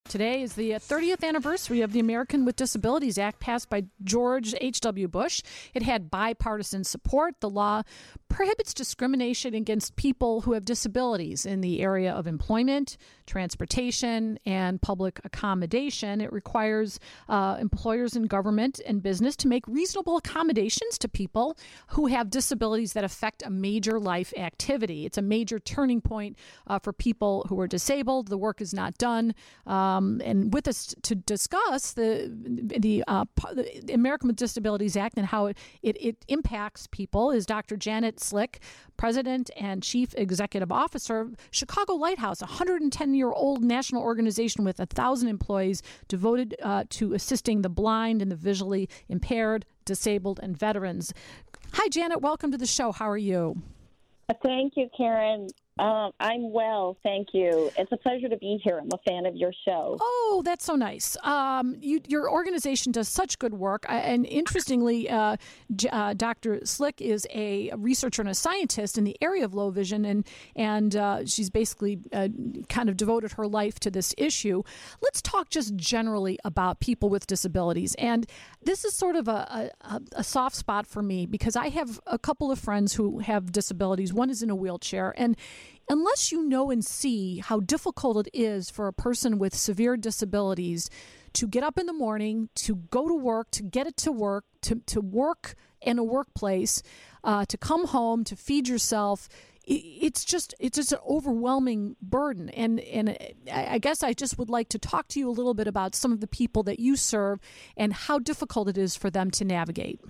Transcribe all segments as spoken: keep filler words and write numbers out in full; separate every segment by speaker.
Speaker 1: Today is the thirtieth anniversary of the American with Disabilities Act passed by George H W. Bush. It had bipartisan support. The law prohibits discrimination against people who have disabilities in the area of employment, transportation, and public accommodation. It requires uh, employers in government and business to make reasonable accommodations to people who have disabilities that affect a major life activity. It's a major turning point uh, for people who are disabled. The work is not done. Um, and with us to discuss the the, uh, the American with Disabilities Act and how it, it, it impacts people is Doctor Janet Slick, President and Chief Executive Officer of Chicago Lighthouse, a one hundred ten-year-old national organization with one thousand employees devoted uh, to assisting the blind and the visually impaired, disabled, and veterans. Hi, Janet. Welcome to the show. How are you?
Speaker 2: Thank you, Karen. Um, I'm well, thank you. It's a pleasure to be here. I'm a fan of your show.
Speaker 1: Oh, that's so nice. Um, you, your organization does such good work. And interestingly, uh, uh, Doctor Slick is a researcher and a scientist in the area of low vision, and, and uh, she's basically uh, kind of devoted her life to this issue. Let's talk just generally about people with disabilities. And this is sort of a, a, a soft spot for me because I have a couple of friends who have disabilities. One is in a wheelchair, and unless you know and see how difficult it is for a person with severe disabilities to get up in the morning, to go to work, to get it to work, to, to work in a workplace, uh, to come home, to feed yourself, it's just it's just an overwhelming burden. And, and I guess I just would like to talk to you a little bit about some of the people that you serve and how difficult it is for them to navigate.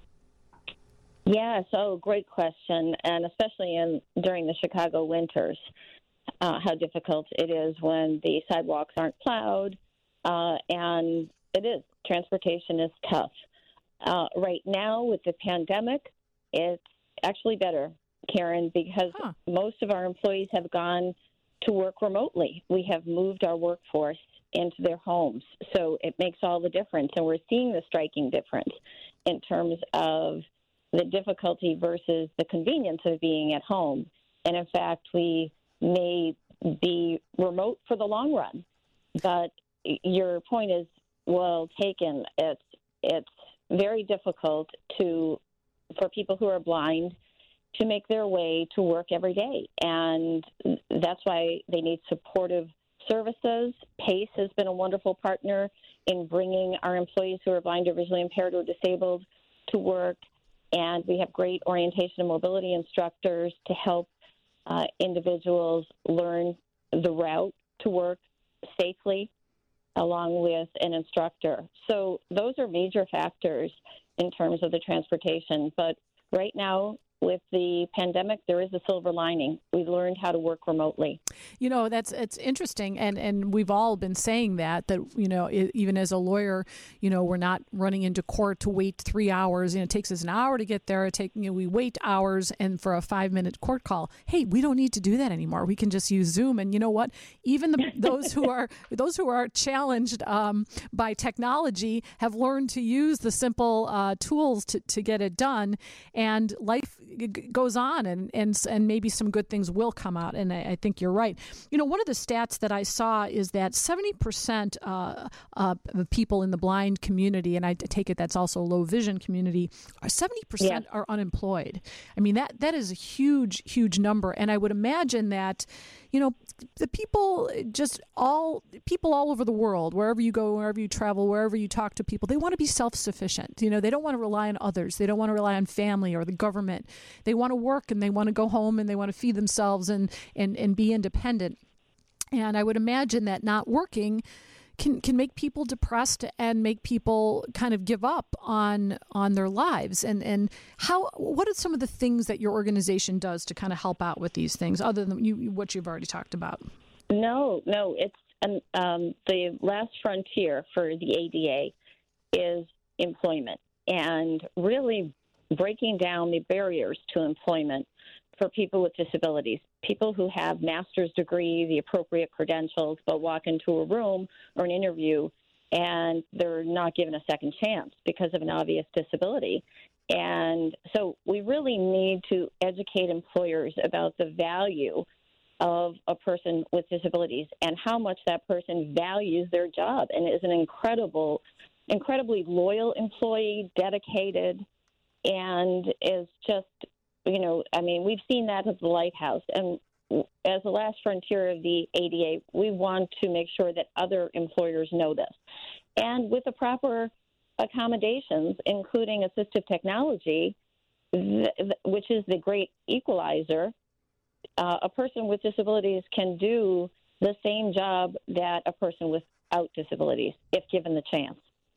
Speaker 2: Yeah, so great question, and especially in during the Chicago winters, uh, how difficult it is when the sidewalks aren't plowed, uh, and it is. Transportation is tough. Uh, right now, with the pandemic, it's actually better, Karen, because huh. most of our employees have gone to work remotely. We have moved our workforce into their homes, so it makes all the difference, and we're seeing the striking difference in terms of the difficulty versus the convenience of being at home. And in fact, we may be remote for the long run. But your point is well taken. It's it's very difficult to for people who are blind to make their way to work every day. And that's why they need supportive services. PACE has been a wonderful partner in bringing our employees who are blind or visually impaired or disabled to work. And we have great orientation and mobility instructors to help uh, individuals learn the route to work safely along with an instructor. So those are major factors in terms of the transportation. But right now, with the pandemic, there is a silver lining. We've learned how to work remotely.
Speaker 1: You know, that's it's interesting, and, and we've all been saying that, that, you know, it, even as a lawyer, you know, we're not running into court to wait three hours. You know, it takes us an hour to get there. It take, you know, we wait hours and for a five-minute court call. Hey, we don't need to do that anymore. We can just use Zoom. And you know what? Even the, those who are those who are challenged um, by technology have learned to use the simple uh, tools to, to get it done. And life goes on, and, and and maybe some good things will come out. And I, I think you're right. You know, one of the stats that I saw is that seventy percent uh, uh, of people in the blind community, and I take it that's also low vision community, are seventy percent yeah. are unemployed. I mean, that that is a huge, huge number. And I would imagine that, you know, the people just all people all over the world, wherever you go, wherever you travel, wherever you talk to people, they want to be self-sufficient. You know, they don't want to rely on others. They don't want to rely on family or the government. They want to work and they want to go home and they want to feed themselves and, and, and be independent. And I would imagine that not working can can make people depressed and make people kind of give up on on their lives. And and how what are some of the things that your organization does to kind of help out with these things, other than you what you've already talked about?
Speaker 2: No, no, it's um, um, the last frontier for the A D A is employment, and really breaking down the barriers to employment for people with disabilities, people who have master's degree, the appropriate credentials, but walk into a room or an interview and they're not given a second chance because of an obvious disability. And so we really need to educate employers about the value of a person with disabilities and how much that person values their job and is an incredible, incredibly loyal employee, dedicated, and is just, you know, I mean, we've seen that at the Lighthouse. And as the last frontier of the A D A, we want to make sure that other employers know this. And with the proper accommodations, including assistive technology, th- which is the great equalizer, uh, a person with disabilities can do the same job that a person without disabilities, if given the chance.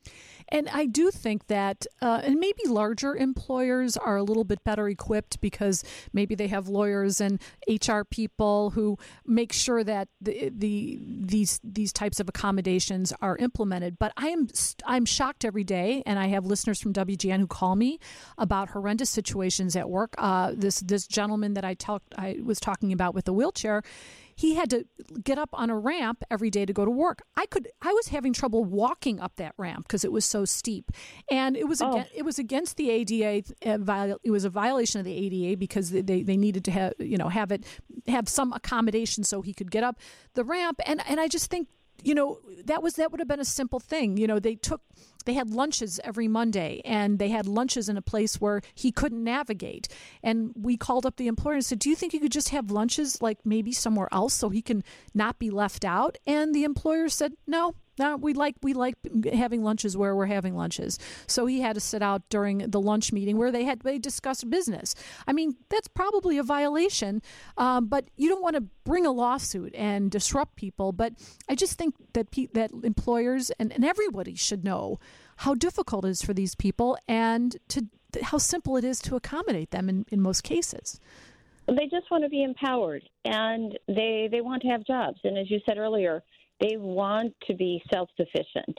Speaker 1: And I do think that, uh, and maybe larger employers are a little bit better equipped because maybe they have lawyers and H R people who make sure that the, the these these types of accommodations are implemented. But I am I'm shocked every day, and I have listeners from W G N who call me about horrendous situations at work. Uh, this this gentleman that I talked I was talking about with the wheelchair. He had to get up on a ramp every day to go to work. I could. I was having trouble walking up that ramp because it was so steep, and it was
Speaker 2: oh.
Speaker 1: against, it was against the A D A. It was a violation of the A D A because they, they needed to have you know have it have some accommodation so he could get up the ramp. And and I just think you know that was that would have been a simple thing. You know they took. They had lunches every Monday, and they had lunches in a place where he couldn't navigate. And we called up the employer and said, do you think you could just have lunches like maybe somewhere else so he can not be left out? And the employer said, no, no, we like we like having lunches where we're having lunches. So he had to sit out during the lunch meeting where they had they discussed business. I mean, that's probably a violation, um, but you don't want to bring a lawsuit and disrupt people. But I just think that pe- that employers and, and everybody should know how difficult it is for these people and to how simple it is to accommodate them in, in most cases.
Speaker 2: They just want to be empowered, and they they want to have jobs. And as you said earlier, they want to be self-sufficient.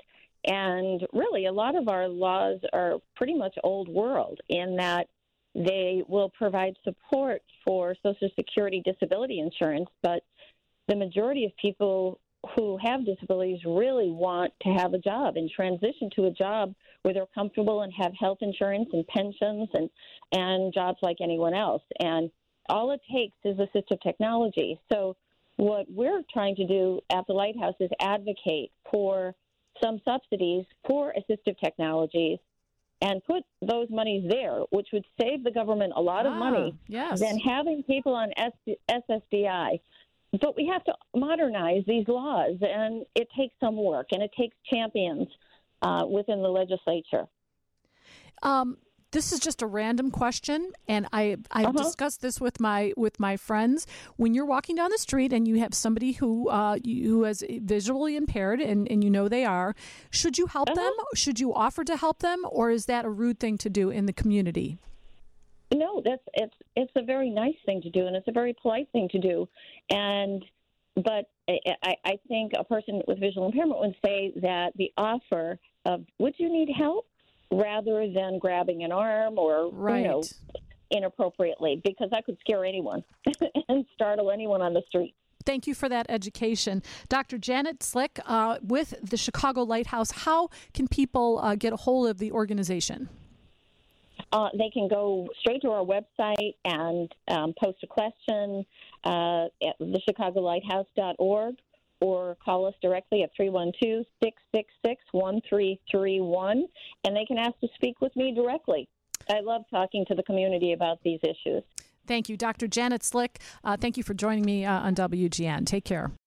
Speaker 2: And really, a lot of our laws are pretty much old world in that they will provide support for Social Security disability insurance, but the majority of people who have disabilities really want to have a job and transition to a job where they're comfortable and have health insurance and pensions and, and jobs like anyone else. And all it takes is assistive technology. So what we're trying to do at the Lighthouse is advocate for some subsidies for assistive technologies and put those monies there, which would save the government a lot
Speaker 1: ah,
Speaker 2: of money
Speaker 1: yes.
Speaker 2: than having people on S S D I. But we have to modernize these laws, and it takes some work, and it takes champions uh, within the legislature.
Speaker 1: Um, this is just a random question, and I I've
Speaker 2: uh-huh.
Speaker 1: discussed this with my with my friends. When you're walking down the street and you have somebody who uh, who is visually impaired, and, and you know they are, should you help
Speaker 2: uh-huh.
Speaker 1: them? Should you offer to help them, or is that a rude thing to do in the community?
Speaker 2: No, that's it's it's a very nice thing to do, and it's a very polite thing to do. And but I, I think a person with visual impairment would say that the offer of "Would you need help?" rather than grabbing an arm or
Speaker 1: right.
Speaker 2: you know inappropriately, because that could scare anyone and startle anyone on the street.
Speaker 1: Thank you for that education. Doctor Janet Slick uh, with the Chicago Lighthouse. How can people uh, get a hold of the organization?
Speaker 2: Uh, they can go straight to our website and um, post a question uh, at the chicago lighthouse dot org or call us directly at three one two, six six six, one three three one, and they can ask to speak with me directly. I love talking to the community about these issues.
Speaker 1: Thank you, Doctor Janet Slick. Uh, thank you for joining me uh, on W G N. Take care.